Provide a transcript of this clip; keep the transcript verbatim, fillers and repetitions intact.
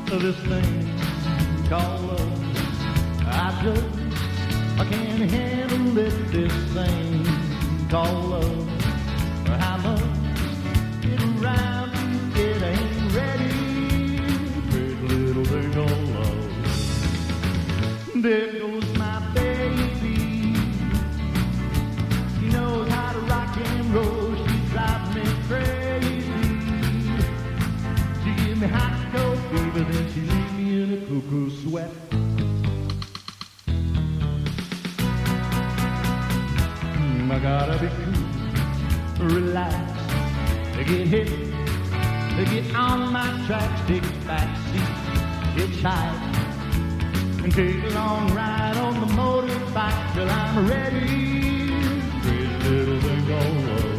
this thing called love. I just, I can't handle it, this thing called love. I must get around to it, ain't ready. Pretty little thing called love. There goes my baby. She knows how to rock and roll. She drives me crazy. She gives me hot cold fever, then she leaves me in a cuckoo sweat. Mm, I gotta be cool, relax, to get hit, to get on my tracks, take a back seat, hitchhike, and take a long ride on the motorbike till I'm ready. Crazy little thing called love.